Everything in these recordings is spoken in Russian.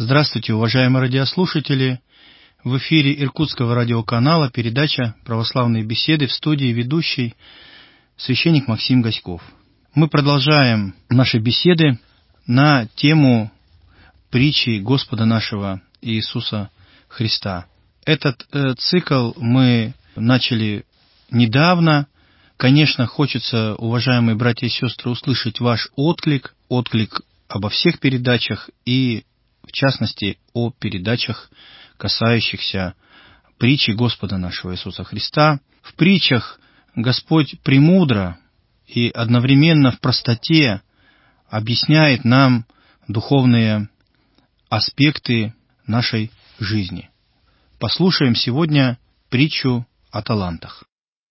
Здравствуйте, уважаемые радиослушатели! В эфире Иркутского радиоканала передача «Православные беседы», в студии ведущий священник Максим Гаськов. Мы продолжаем наши беседы на тему притчи Господа нашего Иисуса Христа. Этот цикл мы начали недавно. Конечно, хочется, уважаемые братья и сестры, услышать ваш отклик обо всех передачах и, в частности, о передачах, касающихся притчи Господа нашего Иисуса Христа. В притчах Господь премудро и одновременно в простоте объясняет нам духовные аспекты нашей жизни. Послушаем сегодня притчу о талантах.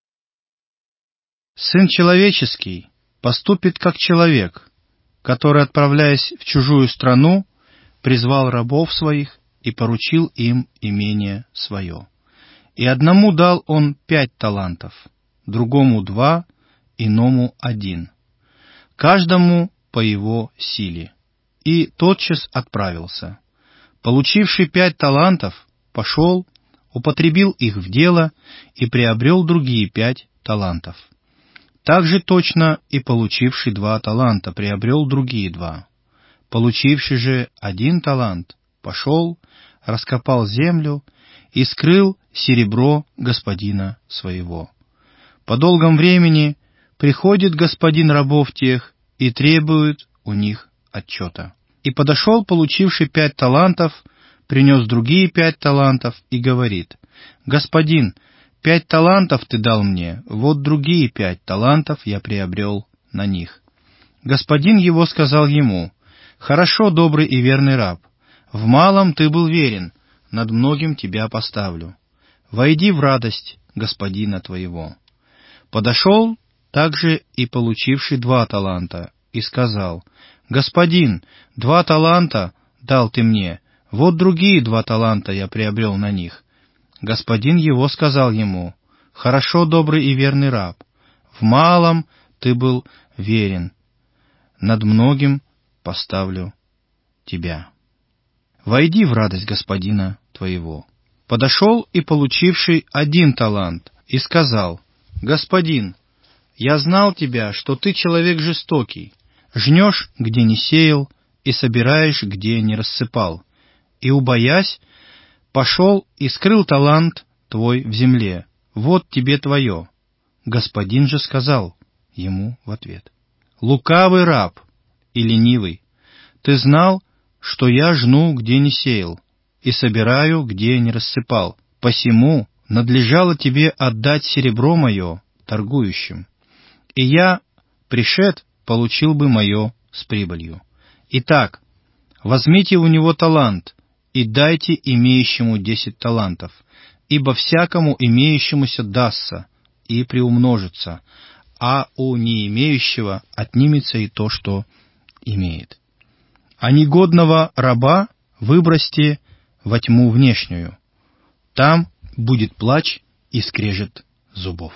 Сын человеческий поступит как человек, который, отправляясь в чужую страну, призвал рабов своих и поручил им имение свое. И одному дал он 5 талантов, другому 2, иному 1, каждому по его силе. И тотчас отправился. Получивший 5 талантов, пошел, употребил их в дело и приобрел другие 5 талантов. Так же точно и получивший 2 таланта приобрел другие 2. Получивший же 1 талант, пошел, раскопал землю и скрыл серебро господина своего. По долгом времени приходит господин рабов тех и требует у них отчета. И подошел, получивший 5 талантов, принес другие 5 талантов и говорит: «Господин, 5 талантов ты дал мне, вот другие 5 талантов я приобрел на них». Господин его сказал ему: «Хорошо, добрый и верный раб, в малом ты был верен, над многим тебя поставлю. Войди в радость господина твоего». Подошел также и получивший 2 таланта и сказал: «Господин, 2 таланта дал ты мне, вот другие 2 таланта я приобрел на них». Господин его сказал ему: «Хорошо, добрый и верный раб, в малом ты был верен, над многим поставлю тебя. Войди в радость господина твоего». Подошел и получивший 1 талант и сказал: «Господин, я знал тебя, что ты человек жестокий, жнешь, где не сеял, и собираешь, где не рассыпал. И, убоясь, пошел и скрыл талант твой в земле. Вот тебе твое». Господин же сказал ему в ответ: «Лукавый раб и ленивый, ты знал, что я жну, где не сеял, и собираю, где не рассыпал. Посему надлежало тебе отдать серебро мое торгующим, и я, пришед, получил бы мое с прибылью. Итак, возьмите у него талант и дайте имеющему 10 талантов, ибо всякому имеющемуся дастся и приумножится, а у не имеющего отнимется и то, что имеет. А негодного раба выбросьте во тьму внешнюю, там будет плач и скрежет зубов».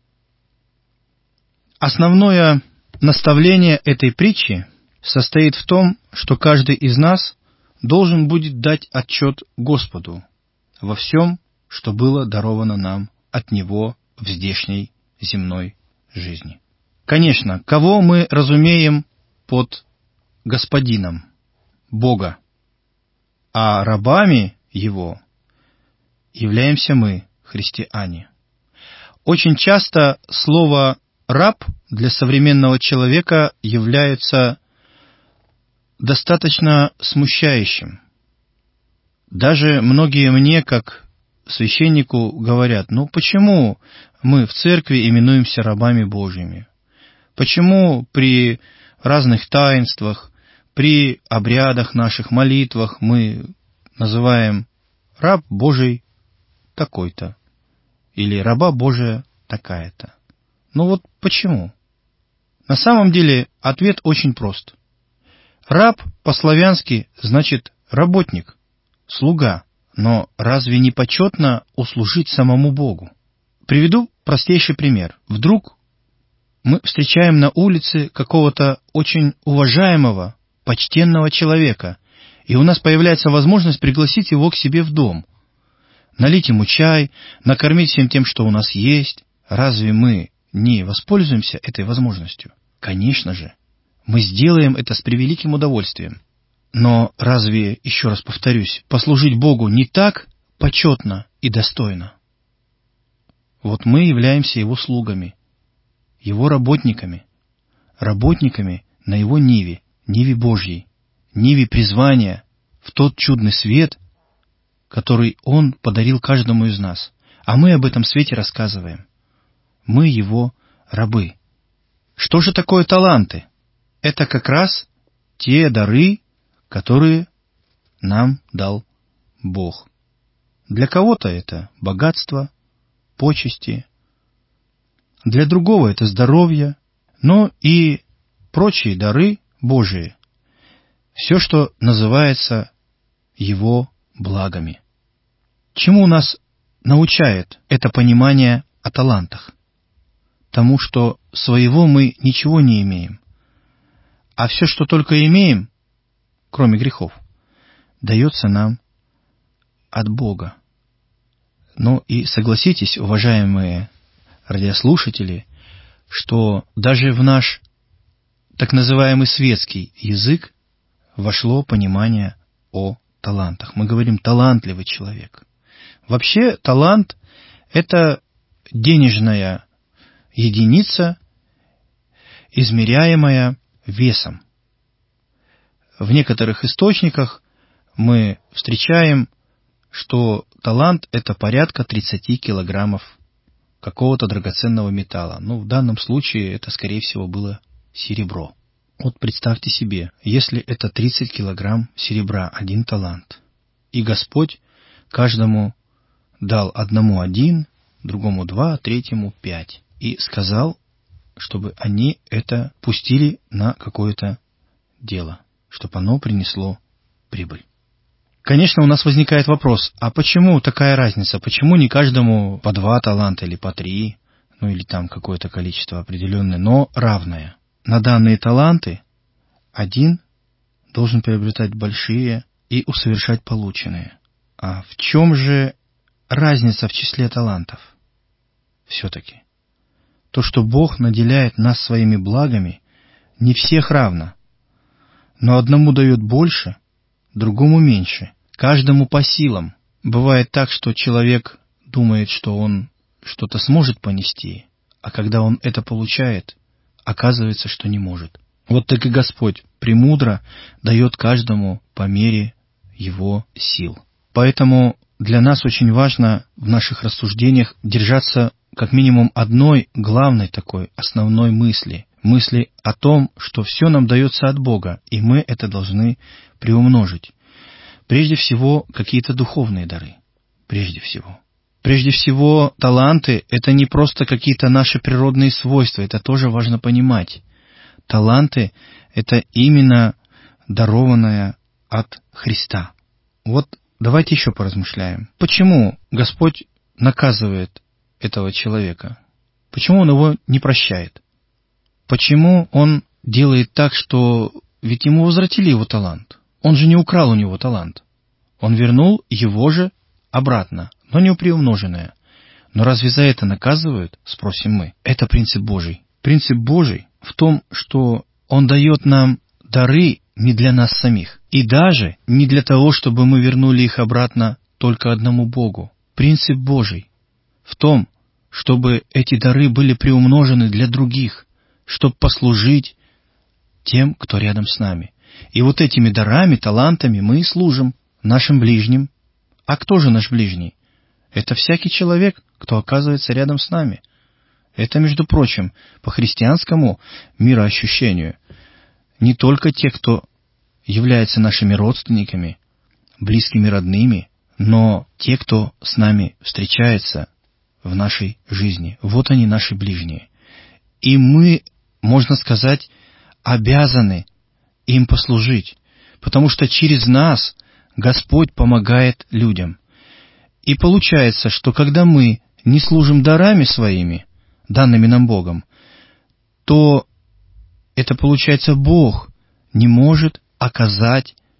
Основное наставление этой притчи состоит в том, что каждый из нас должен будет дать отчет Господу во всем, что было даровано нам от Него в здешней земной жизни. Конечно, кого мы разумеем под Господином? Бога. А рабами Его являемся мы, христиане. Очень часто слово «раб» для современного человека является достаточно смущающим. Даже многие мне, как священнику, говорят: почему мы в церкви именуемся рабами Божьими? Почему при разных таинствах, при обрядах наших, молитвах мы называем раб Божий такой-то или раба Божия такая-то? Почему? На самом деле ответ очень прост. Раб по-славянски значит работник, слуга. Но разве не почетно услужить самому Богу? Приведу простейший пример. Вдруг мы встречаем на улице какого-то очень уважаемого, почтенного человека, и у нас появляется возможность пригласить его к себе в дом, налить ему чай, накормить всем тем, что у нас есть. Разве мы не воспользуемся этой возможностью? Конечно же, мы сделаем это с превеликим удовольствием. Но разве, еще раз повторюсь, послужить Богу не так почетно и достойно? Вот мы являемся Его слугами, Его работниками на Его ниве, ниве Божьей, ниве призвания в тот чудный свет, который Он подарил каждому из нас. А мы об этом свете рассказываем. Мы Его рабы. Что же такое таланты? Это как раз те дары, которые нам дал Бог. Для кого-то это богатство, почести, для другого это здоровье, но и прочие дары Божии. Все, что называется Его благами. Чему нас научает это понимание о талантах? Тому, что своего мы ничего не имеем, а все, что только имеем, кроме грехов, дается нам от Бога. Ну и согласитесь, уважаемые радиослушатели, что даже в наш так называемый светский язык вошло понимание о талантах. Мы говорим «талантливый человек». Вообще талант — это денежная единица, измеряемая весом. В некоторых источниках мы встречаем, что талант — это порядка 30 килограммов какого-то драгоценного металла. Ну, в данном случае это, скорее всего, было серебро. Вот представьте себе, если это 30 килограмм серебра, один талант, и Господь каждому дал одному 1, другому 2, третьему 5, и сказал, чтобы они это пустили на какое-то дело, чтобы оно принесло прибыль. Конечно, у нас возникает вопрос, а почему такая разница? Почему не каждому по 2 таланта или по 3, ну или там какое-то количество определенное, но равное? На данные таланты один должен приобретать большие и усовершать полученные. А в чем же разница в числе талантов? Все-таки то, что Бог наделяет нас своими благами, не всех равно. Но одному дает больше, другому меньше, каждому по силам. Бывает так, что человек думает, что он что-то сможет понести, а когда он это получает, оказывается, что не может. Вот так и Господь премудро дает каждому по мере его сил. Поэтому для нас очень важно в наших рассуждениях держаться как минимум одной главной такой основной мысли о том, что все нам дается от Бога, и мы это должны приумножить. Прежде всего, какие-то духовные дары. Прежде всего, таланты — это не просто какие-то наши природные свойства, это тоже важно понимать. Таланты — это именно дарованное от Христа. Вот давайте еще поразмышляем. Почему Господь наказывает этого человека? Почему Он его не прощает? Почему Он делает так, что ведь ему возвратили его талант? Он же не украл у него талант. Он вернул его же обратно, но не приумноженное. Но разве за это наказывают, спросим мы? Это принцип Божий. Принцип Божий в том, что Он дает нам дары не для нас самих. И даже не для того, чтобы мы вернули их обратно только одному Богу. Принцип Божий в том, чтобы эти дары были приумножены для других, чтобы послужить тем, кто рядом с нами. И вот этими дарами, талантами мы и служим нашим ближним. А кто же наш ближний? Это всякий человек, кто оказывается рядом с нами. Это, между прочим, по христианскому мироощущению. Не только те, кто является нашими родственниками, близкими, родными, но те, кто с нами встречается в нашей жизни. Вот они, наши ближние. И мы, можно сказать, обязаны им послужить, потому что через нас Господь помогает людям. И получается, что когда мы не служим дарами своими, данными нам Богом, то это получается Бог не может оказать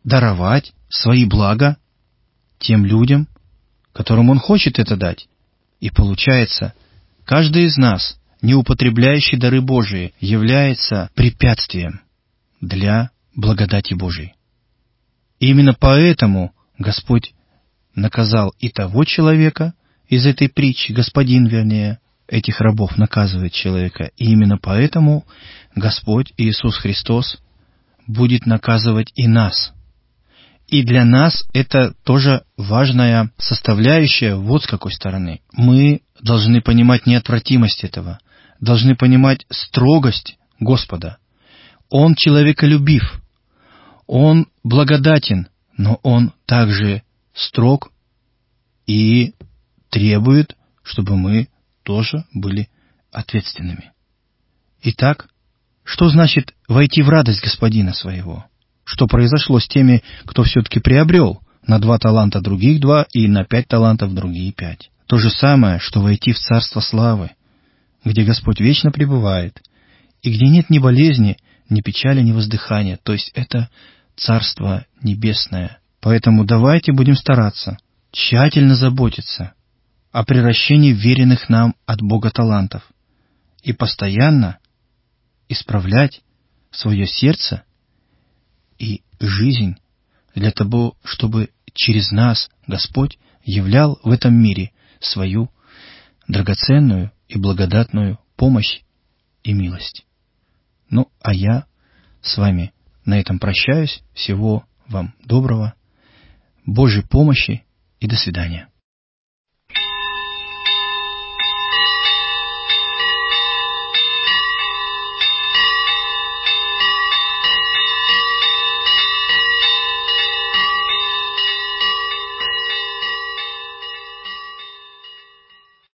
даровать свои блага тем людям, которым Он хочет это дать. И получается, каждый из нас, не употребляющий дары Божии, является препятствием для благодати Божией. И именно поэтому Господь наказал и того человека из этой притчи, господин, вернее, этих рабов наказывает человека. И именно поэтому Господь Иисус Христос будет наказывать и нас. И для нас это тоже важная составляющая вот с какой стороны. Мы должны понимать неотвратимость этого, должны понимать строгость Господа. Он человеколюбив, Он благодатен, но Он также строг и требует, чтобы мы тоже были ответственными. Итак, что значит войти в радость Господина своего? Что произошло с теми, кто все-таки приобрел на 2 таланта других 2 и на 5 талантов другие 5? То же самое, что войти в Царство Славы, где Господь вечно пребывает, и где нет ни болезни, ни печали, ни воздыхания. То есть это Царство Небесное. Поэтому давайте будем стараться, тщательно заботиться о приращении веренных нам от Бога талантов и постоянно исправлять свое сердце и жизнь для того, чтобы через нас Господь являл в этом мире свою драгоценную и благодатную помощь и милость. Ну, а я с вами на этом прощаюсь. Всего вам доброго, Божьей помощи и до свидания.